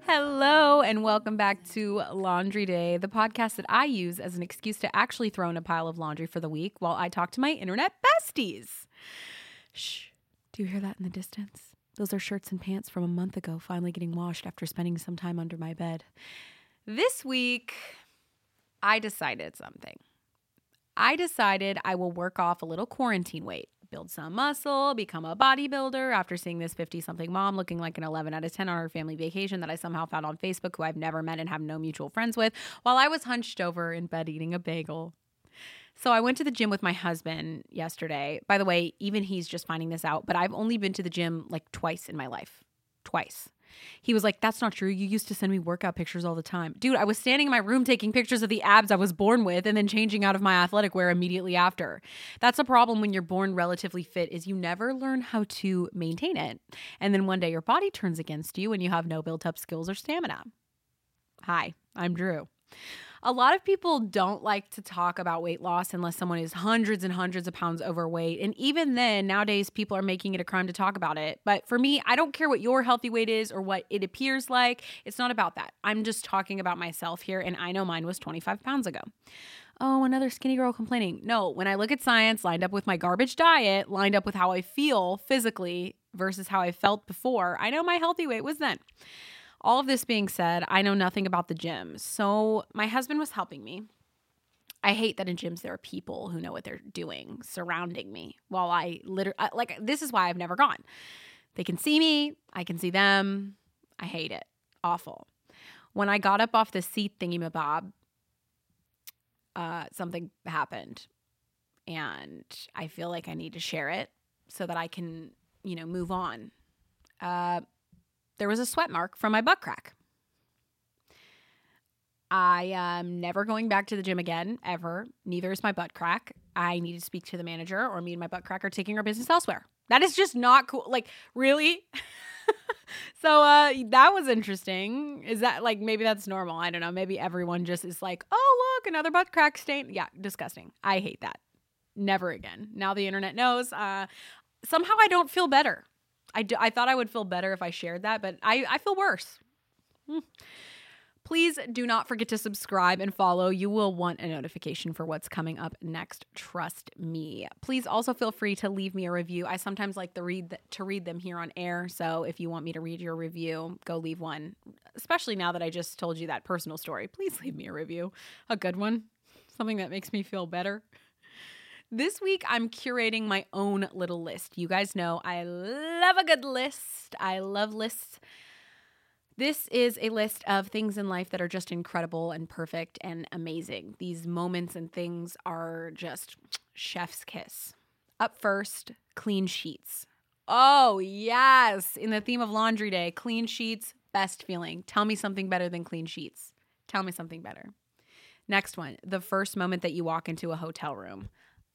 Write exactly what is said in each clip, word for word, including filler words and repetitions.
Hello, and welcome back to Laundry Day, the podcast that I use as an excuse to actually throw in a pile of laundry for the week while I talk to my internet besties. Shh, do you hear that in the distance? Those are shirts and pants from a month ago finally getting washed after spending some time under my bed. This week, I decided something. I decided I will work off a little quarantine weight. Build some muscle, become a bodybuilder after seeing this fifty-something mom looking like an eleven out of ten on her family vacation that I somehow found on Facebook, who I've never met and have no mutual friends with, while I was hunched over in bed eating a bagel. So I went to the gym with my husband yesterday. By the way, even he's just finding this out, but I've only been to the gym like twice in my life. Twice. He was like, that's not true. You used to send me workout pictures all the time. Dude, I was standing in my room taking pictures of the abs I was born with and then changing out of my athletic wear immediately after. That's a problem when you're born relatively fit, is you never learn how to maintain it. And then one day your body turns against you and you have no built up skills or stamina. Hi, I'm Drew. A lot of people don't like to talk about weight loss unless someone is hundreds and hundreds of pounds overweight. And even then, nowadays, people are making it a crime to talk about it. But for me, I don't care what your healthy weight is or what it appears like. It's not about that. I'm just talking about myself here, and I know mine was twenty-five pounds ago. Oh, another skinny girl complaining. No, when I look at science lined up with my garbage diet, lined up with how I feel physically versus how I felt before, I know my healthy weight was then. All of this being said, I know nothing about the gyms. So my husband was helping me. I hate that in gyms there are people who know what they're doing surrounding me while I literally, like, this is why I've never gone. They can see me. I can see them. I hate it. Awful. When I got up off the seat thingy-mabob, uh, something happened. And I feel like I need to share it so that I can, you know, move on. Uh, There was a sweat mark from my butt crack. I am never going back to the gym again, ever. Neither is my butt crack. I need to speak to the manager, or me and my butt crack are taking our business elsewhere. That is just not cool. Like, really? So uh, that was interesting. Is that like, maybe that's normal? I don't know. Maybe everyone just is like, oh, look, another butt crack stain. Yeah, disgusting. I hate that. Never again. Now the internet knows. Uh, somehow I don't feel better. I, do, I thought I would feel better if I shared that, but I, I feel worse. Hmm. Please do not forget to subscribe and follow. You will want a notification for what's coming up next. Trust me. Please also feel free to leave me a review. I sometimes like to read th- to read them here on air. So if you want me to read your review, go leave one. Especially now that I just told you that personal story. Please leave me a review. A good one. Something that makes me feel better. This week, I'm curating my own little list. You guys know I love a good list. I love lists. This is a list of things in life that are just incredible and perfect and amazing. These moments and things are just chef's kiss. Up first, clean sheets. Oh, yes. In the theme of Laundry Day, clean sheets, best feeling. Tell me something better than clean sheets. Tell me something better. Next one, the first moment that you walk into a hotel room.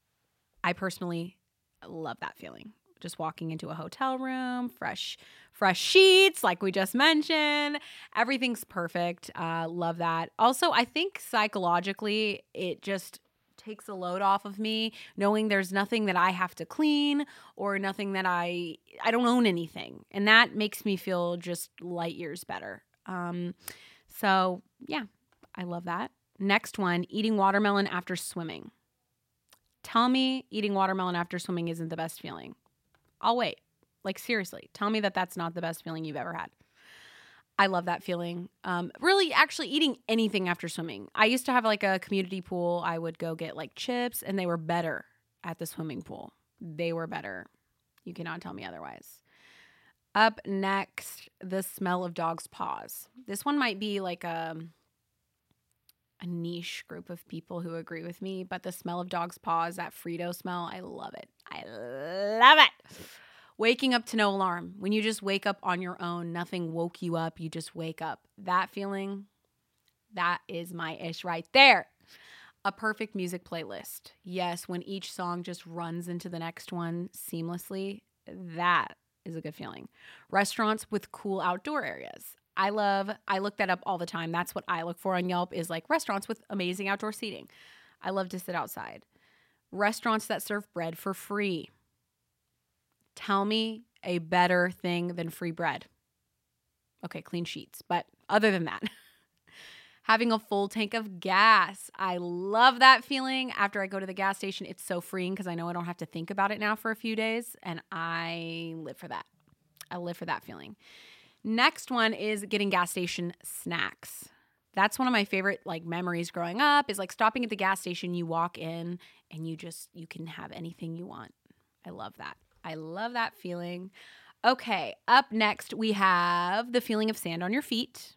I personally love that feeling. Just walking into a hotel room, fresh, fresh sheets, like we just mentioned. Everything's perfect. Uh, love that. Also, I think psychologically, it just takes a load off of me, knowing there's nothing that I have to clean or nothing that I, I don't own anything. And that makes me feel just light years better. Um, so yeah, I love that. Next one, eating watermelon after swimming. Tell me eating watermelon after swimming isn't the best feeling. I'll wait. Like, seriously, tell me that that's not the best feeling you've ever had. I love that feeling. Um, really, actually eating anything after swimming. I used to have like a community pool. I would go get like chips, and they were better at the swimming pool. They were better. You cannot tell me otherwise. Up next, the smell of dog's paws. This one might be like a... a niche group of people who agree with me, but the smell of dog's paws, that Frito smell, I love it. I love it. Waking up to no alarm. When you just wake up on your own, nothing woke you up, you just wake up. That feeling, that is my ish right there. A perfect music playlist. Yes, when each song just runs into the next one seamlessly, that is a good feeling. Restaurants with cool outdoor areas. I love, I look that up all the time. That's what I look for on Yelp, is like restaurants with amazing outdoor seating. I love to sit outside. Restaurants that serve bread for free. Tell me a better thing than free bread. Okay, clean sheets, but other than that, having a full tank of gas. I love that feeling. After I go to the gas station, it's so freeing because I know I don't have to think about it now for a few days, and I live for that. I live for that feeling. Next one is getting gas station snacks. That's one of my favorite like memories growing up, is like stopping at the gas station. You walk in and you just, you can have anything you want. I love that. I love that feeling. Okay, up next we have the feeling of sand on your feet.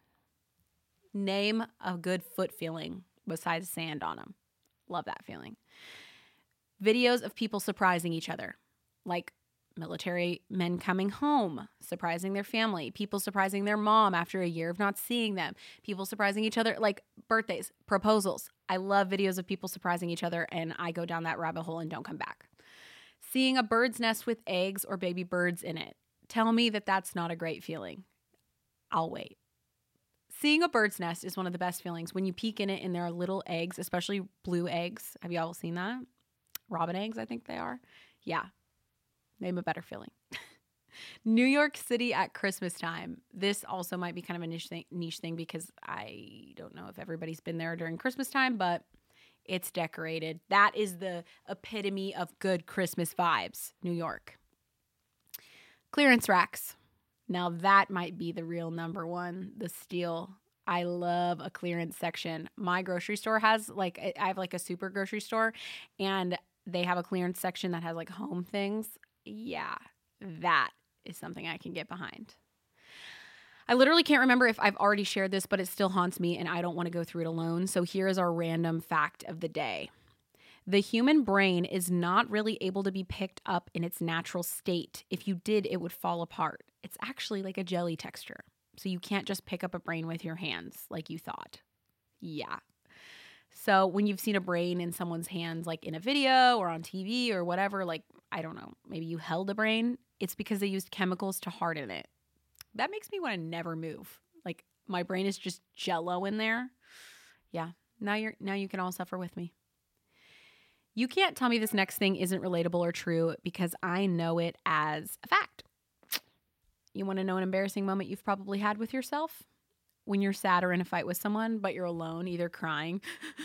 Name a good foot feeling besides sand on them. Love that feeling. Videos of people surprising each other, like military men coming home, surprising their family, people surprising their mom after a year of not seeing them, people surprising each other, like birthdays, proposals. I love videos of people surprising each other, and I go down that rabbit hole and don't come back. Seeing a bird's nest with eggs or baby birds in it. Tell me that that's not a great feeling. I'll wait. Seeing a bird's nest is one of the best feelings. When you peek in it and there are little eggs, especially blue eggs. Have you all seen that? Robin eggs, I think they are. Yeah. Name a better feeling. New York City at Christmas time. This also might be kind of a niche thing, niche thing because I don't know if everybody's been there during Christmas time, but it's decorated. That is the epitome of good Christmas vibes, New York. Clearance racks. Now that might be the real number one, the steal. I love a clearance section. My grocery store has like, I have like a super grocery store, and they have a clearance section that has like home things. Yeah, that is something I can get behind. I literally can't remember if I've already shared this, but it still haunts me and I don't want to go through it alone. So here is our random fact of the day. The human brain is not really able to be picked up in its natural state. If you did, it would fall apart. It's actually like a jelly texture. So you can't just pick up a brain with your hands like you thought. Yeah. So when you've seen a brain in someone's hands, like in a video or on T V or whatever, like, I don't know, maybe you held a brain, it's because they used chemicals to harden it. That makes me want to never move. Like my brain is just jello in there. Yeah. Now you're, now you can all suffer with me. You can't tell me this next thing isn't relatable or true because I know it as a fact. You want to know an embarrassing moment you've probably had with yourself? When you're sad or in a fight with someone, but you're alone, either crying,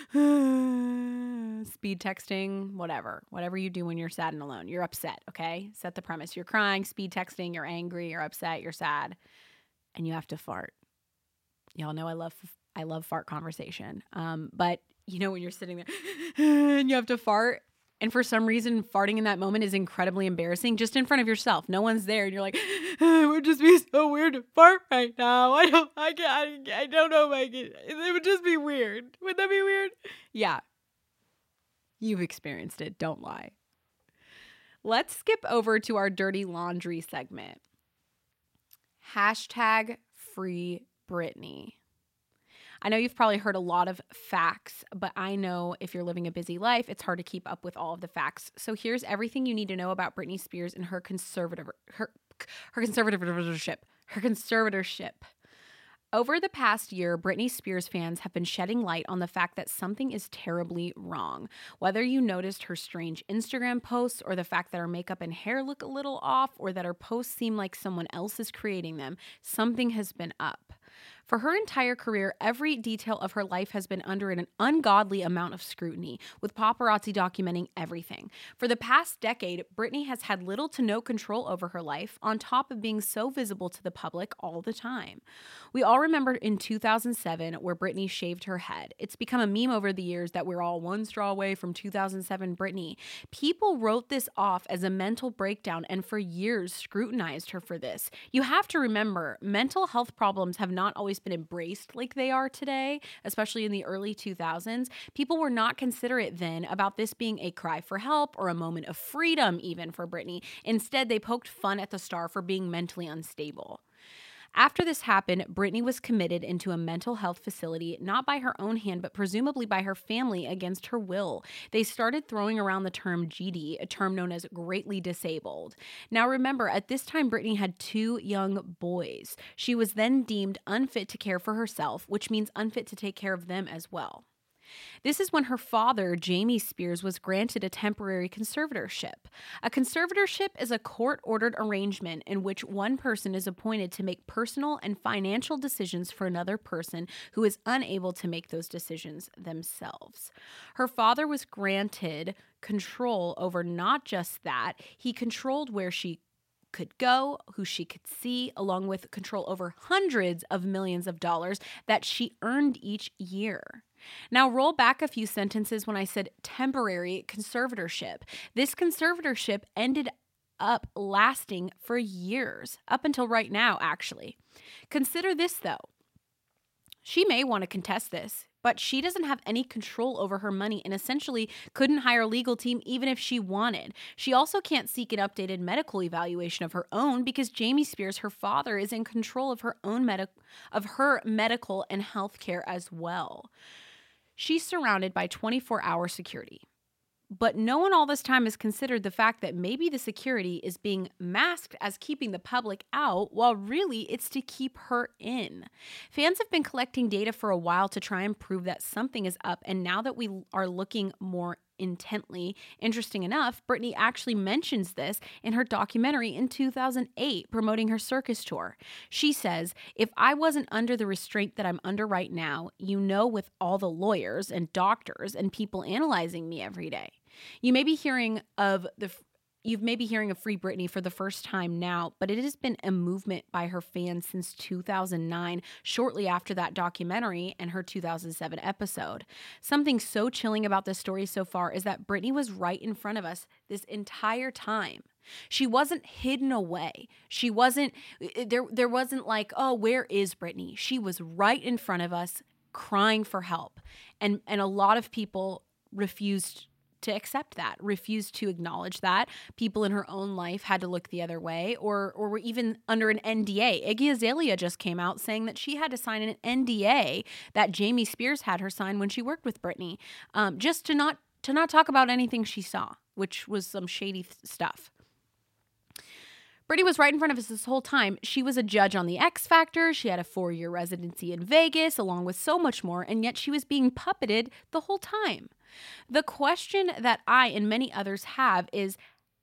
speed texting, whatever. Whatever you do when you're sad and alone. You're upset, okay? Set the premise. You're crying, speed texting, you're angry, you're upset, you're sad, and you have to fart. Y'all know I love I love fart conversation. Um, but you know when you're sitting there and you have to fart, and for some reason farting in that moment is incredibly embarrassing just in front of yourself. No one's there and you're like, it would just be so weird to fart right now. I don't I can't, I, I don't know if I can. It would just be weird. Would that be weird? Yeah. You've experienced it. Don't lie. Let's skip over to our dirty laundry segment. Hashtag free Britney. I know you've probably heard a lot of facts, but I know if you're living a busy life, it's hard to keep up with all of the facts. So here's everything you need to know about Britney Spears and her conservative her her conservatorship. Her conservatorship. Over the past year, Britney Spears fans have been shedding light on the fact that something is terribly wrong. Whether you noticed her strange Instagram posts or the fact that her makeup and hair look a little off or that her posts seem like someone else is creating them, something has been up. For her entire career, every detail of her life has been under an ungodly amount of scrutiny, with paparazzi documenting everything. For the past decade, Britney has had little to no control over her life, on top of being so visible to the public all the time. We all remember in two thousand seven where Britney shaved her head. It's become a meme over the years that we're all one straw away from two thousand seven Britney. People wrote this off as a mental breakdown and for years scrutinized her for this. You have to remember, mental health problems have not always been embraced like they are today, especially in the early two thousands. People were not considerate then about this being a cry for help or a moment of freedom even for Britney. Instead, they poked fun at the star for being mentally unstable. After this happened, Britney was committed into a mental health facility, not by her own hand, but presumably by her family against her will. They started throwing around the term G D, a term known as greatly disabled. Now remember, at this time, Britney had two young boys. She was then deemed unfit to care for herself, which means unfit to take care of them as well. This is when her father, Jamie Spears, was granted a temporary conservatorship. A conservatorship is a court-ordered arrangement in which one person is appointed to make personal and financial decisions for another person who is unable to make those decisions themselves. Her father was granted control over not just that, he controlled where she could go, who she could see, along with control over hundreds of millions of dollars that she earned each year. Now, roll back a few sentences when I said temporary conservatorship. This conservatorship ended up lasting for years, up until right now, actually. Consider this, though. She may want to contest this, but she doesn't have any control over her money and essentially couldn't hire a legal team even if she wanted. She also can't seek an updated medical evaluation of her own because Jamie Spears, her father, is in control of her own med- of her medical and health care as well. She's surrounded by twenty-four hour security. But no one all this time has considered the fact that maybe the security is being masked as keeping the public out, while really it's to keep her in. Fans have been collecting data for a while to try and prove that something is up, and now that we are looking more intently, interesting enough, Britney actually mentions this in her documentary in two thousand eight promoting her circus tour. She says, "If I wasn't under the restraint that I'm under right now, you know, with all the lawyers and doctors and people analyzing me every day." You may be hearing of the You've maybe hearing of Free Britney for the first time now, but it has been a movement by her fans since two thousand nine, shortly after that documentary and her two thousand seven episode. Something so chilling about this story so far is that Britney was right in front of us this entire time. She wasn't hidden away. She wasn't, there, there wasn't like, oh, where is Britney? She was right in front of us crying for help. And, and a lot of people refused to accept that, refused to acknowledge that. People in her own life had to look the other way, or or were even under an N D A. Iggy Azalea just came out saying that she had to sign an N D A that Jamie Spears had her sign when she worked with Britney, um, just to not to not talk about anything she saw, which was some shady th- stuff. Britney was right in front of us this whole time. She was a judge on The X Factor. She had a four-year residency in Vegas, along with so much more, and yet she was being puppeted the whole time. The question that I and many others have is,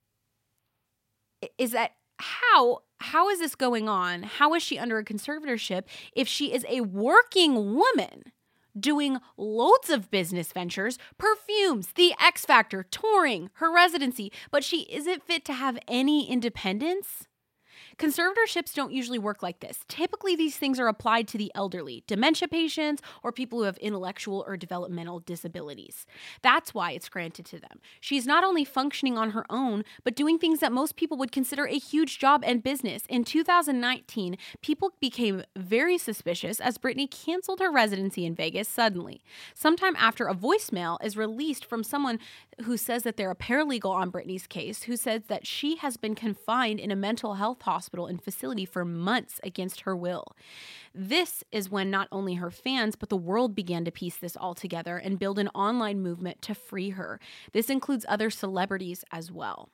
is that how, how is this going on? How is she under a conservatorship if she is a working woman doing loads of business ventures, perfumes, The X Factor, touring, her residency, but she isn't fit to have any independence? Conservatorships don't usually work like this. Typically, these things are applied to the elderly, dementia patients, or people who have intellectual or developmental disabilities. That's why it's granted to them. She's not only functioning on her own, but doing things that most people would consider a huge job and business. In two thousand nineteen, people became very suspicious as Britney canceled her residency in Vegas suddenly. Sometime after a voicemail is released from someone who says that they're a paralegal on Britney's case, who says that she has been confined in a mental health hospital and facility for months against her will. This is when not only her fans, but the world began to piece this all together and build an online movement to free her. This includes other celebrities as well.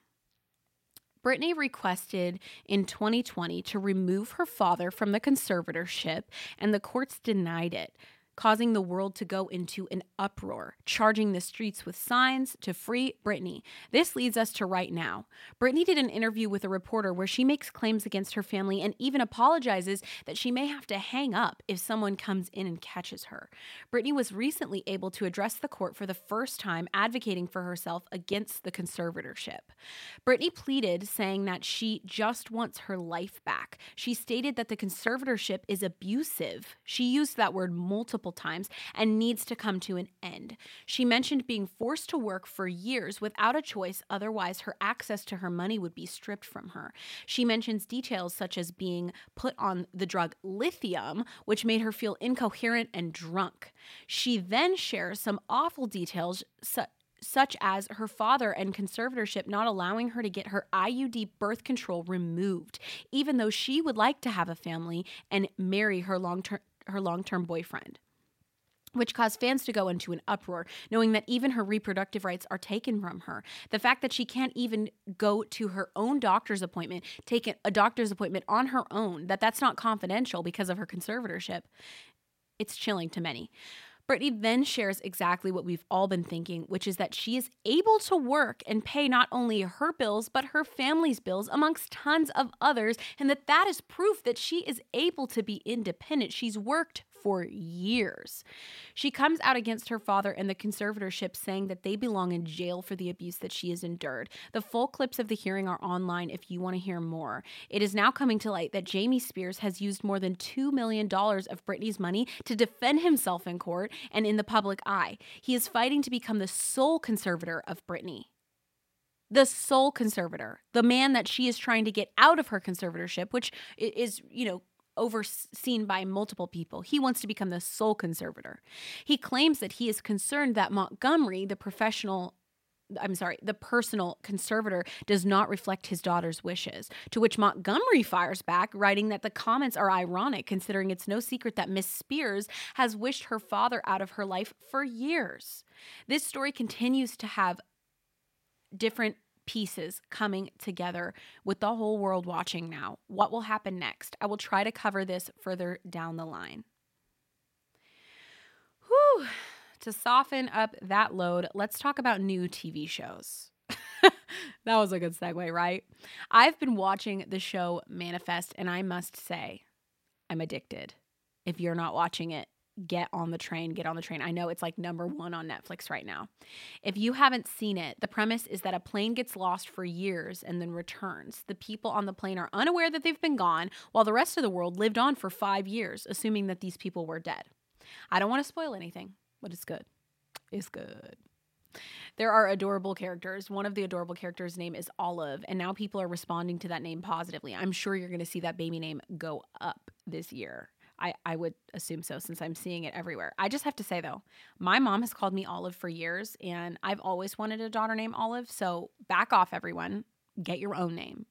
Britney requested in twenty twenty to remove her father from the conservatorship, and the courts denied it, causing the world to go into an uproar, charging the streets with signs to free Britney. This leads us to right now. Britney did an interview with a reporter where she makes claims against her family and even apologizes that she may have to hang up if someone comes in and catches her. Britney was recently able to address the court for the first time, advocating for herself against the conservatorship. Britney pleaded, saying that she just wants her life back. She stated that the conservatorship is abusive. She used that word multiple times and needs to come to an end. She mentioned being forced to work for years without a choice, otherwise her access to her money would be stripped from her. She mentions details such as being put on the drug lithium, which made her feel incoherent and drunk. She then shares some awful details such such as her father and conservatorship not allowing her to get her I U D birth control removed, even though she would like to have a family and marry her long-term her long-term boyfriend, which caused fans to go into an uproar, knowing that even her reproductive rights are taken from her. The fact that she can't even go to her own doctor's appointment, take a doctor's appointment on her own, that that's not confidential because of her conservatorship, it's chilling to many. Britney then shares exactly what we've all been thinking, which is that she is able to work and pay not only her bills, but her family's bills amongst tons of others, and that that is proof that she is able to be independent. She's worked for years. She comes out against her father and the conservatorship, saying that they belong in jail for the abuse that she has endured. The full clips of the hearing are online if you want to hear more. It is now coming to light that Jamie Spears has used more than two million dollars of Britney's money to defend himself in court and in the public eye. He is fighting to become the sole conservator of Britney. The sole conservator, the man that she is trying to get out of her conservatorship, which is, you know, overseen by multiple people. He wants to become the sole conservator. He claims that he is concerned that Montgomery, the professional I'm sorry, the personal conservator, does not reflect his daughter's wishes, to which Montgomery fires back, writing that the comments are ironic, considering it's no secret that Miss Spears has wished her father out of her life for years. This story continues to have different pieces coming together with the whole world watching now. What will happen next? I will try to cover this further down the line. Whew. To soften up that load, let's talk about new T V shows. That was a good segue, right? I've been watching the show Manifest, and I must say, I'm addicted. If you're not watching it, get on the train, get on the train. I know it's like number one on Netflix right now. If you haven't seen it, the premise is that a plane gets lost for years and then returns. The people on the plane are unaware that they've been gone, while the rest of the world lived on for five years, assuming that these people were dead. I don't want to spoil anything, but it's good. It's good. There are adorable characters. One of the adorable characters' name is Olive, and now people are responding to that name positively. I'm sure you're going to see that baby name go up this year. I, I would assume so, since I'm seeing it everywhere. I just have to say, though, my mom has called me Olive for years, and I've always wanted a daughter named Olive, so back off, everyone. Get your own name.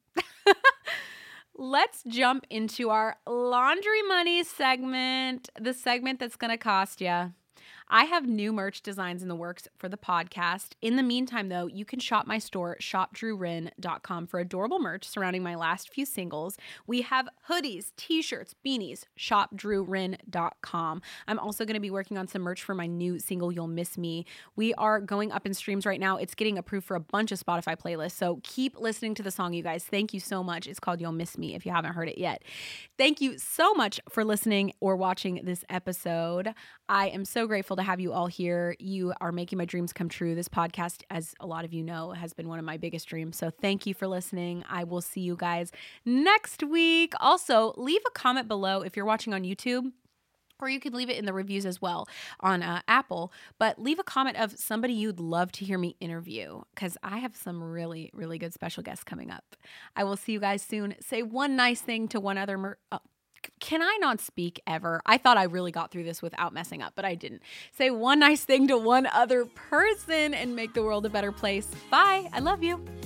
Let's jump into our laundry money segment, the segment that's going to cost you. I have new merch designs in the works for the podcast. In the meantime, though, you can shop my store, shop drew rin dot com, for adorable merch surrounding my last few singles. We have hoodies, t-shirts, beanies, shop drew rin dot com. I'm also going to be working on some merch for my new single, You'll Miss Me. We are going up in streams right now. It's getting approved for a bunch of Spotify playlists, so keep listening to the song, you guys. Thank you so much. It's called You'll Miss Me if you haven't heard it yet. Thank you so much for listening or watching this episode. I am so grateful to have you all here. You are making my dreams come true. This podcast, as a lot of you know, has been one of my biggest dreams. So thank you for listening. I will see you guys next week. Also, leave a comment below if you're watching on YouTube, or you could leave it in the reviews as well on uh, Apple. But leave a comment of somebody you'd love to hear me interview, because I have some really, really good special guests coming up. I will see you guys soon. Say one nice thing to one other mer- oh. Can I not speak ever? I thought I really got through this without messing up, but I didn't. Say one nice thing to one other person and make the world a better place. Bye. I love you.